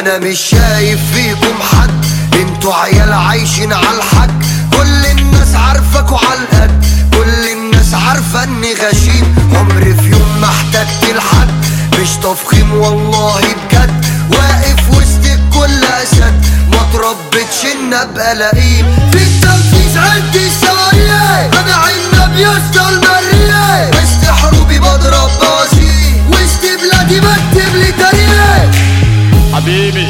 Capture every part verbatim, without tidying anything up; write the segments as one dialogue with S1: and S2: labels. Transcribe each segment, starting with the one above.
S1: انا مش شايف فيكم حد، انتوا عيال عايشين عالحد. كل الناس عارفاكوا عالقد، كل الناس عارفة اني غشيم. عمري في يوم ما احتجت لحد، مش تفخيم والله بجد. واقف وسط الكل اسد، ما تربتش ان ابقى لئيم. في التنفيذ عندي سوايع، انا عنب يسطا المرية. وسط حروبي بضرب بوازيك، وسط بلادي بكتب لي تاريخ.
S2: حبيبي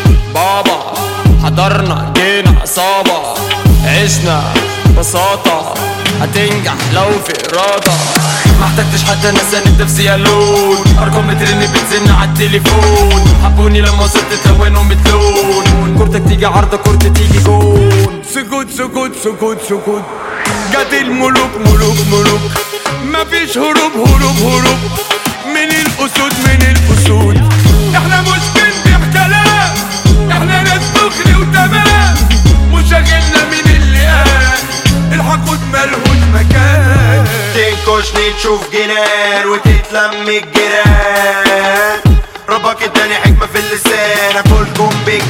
S2: بابا حضرنا جينا عصابة، عشنا ببساطة هتنجح لو في إرادة. ما احتجتش حتى ناس انا نفسي يالون، ارقام بترن بتزن عالتليفون. حبوني لما وصلت تلونهم بتلون، كورتك تيجي عارضة كورتي تيجي جون.
S3: سكوت سكوت سكوت سكوت، جت الملوك ملوك ملوك. مفيش هروب هروب هروب من الأسود من الأسود. احنا مش بنبيع كلام، احنا ناس دغري وتمام. وشاغلنا من اللي قال الحقود ملهوش مكان.
S4: تنكشني تشوف جنان وتتلم الجيران. ربك اداني حكمة في اللسان اكلكم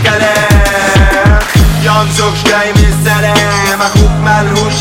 S4: بالكلام. ينزغش جاي من السلام، اخوك ملهوش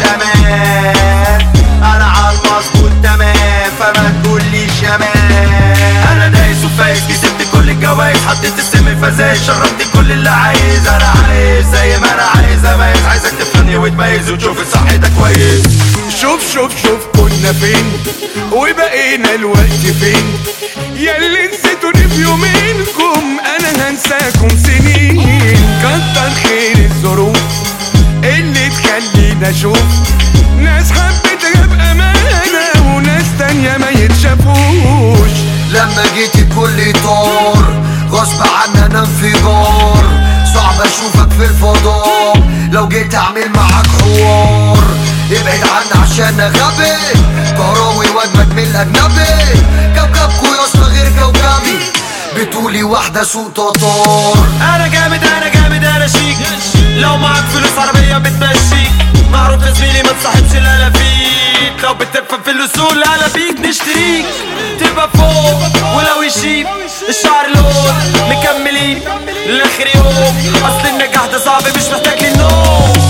S4: امان. انا عالمظبوط تمام فما تقوليش يا مان. انا دايس وفايز كسبت كل الجوايز، حطيت السم فزايز شربت كل اللي عايز. انا عايز زي ما انا عايز اميز، عايزك تفهمني وتميز وتشوف الصح ده كويس.
S3: شوف شوف شوف كنا فين وبقينا الوقت فين. ياللي نسيتوني في يومينكم انا هنساكم سنين. كتر خير الظروف اللي تخلينا اشوف ناس حبيتها بامانه وناس تانيه ما يتشافوش.
S1: لما جيت الكل طار غصب عني انا انفجار. صعب اشوفك في الفضاء لو جيت اعمل معاك حوار. ابعد عني عشان غبي، كراوي واجمد من الاجنبي. كوكبكوا يا اسطى غير كوكبي، بتقولي واحدة سوق تطار.
S2: انا جامد انا جامد انا شيك، لو معاك فلوس عربية بتمشيك. معروف يا زميلي ما تصاحبش الالافيك، لو بتفهم في الاصول انا بيك نشتريك. تبقى فوق ولو يشيب الشعر لون مكملين لاخر يوم. اصل النجاح ده صعب مش محتاج للنوم.